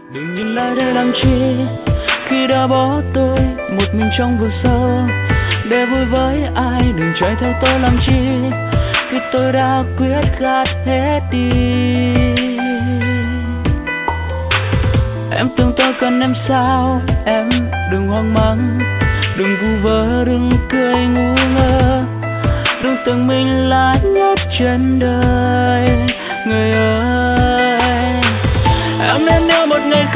Đừng nhìn lại đây làm chi khi đã bỏ tôi một mình trong vực sâu để vui với ai. Đừng chạy theo tôi làm chi khi tôi đã quyết gạt hết đi. Em tưởng tôi cần em sao? Em đừng hoang mang, đừng vu vơ, đừng cười ngu ngơ, đừng tưởng mình là nhất trên đời. Người ơi, em nên nhớ một ngày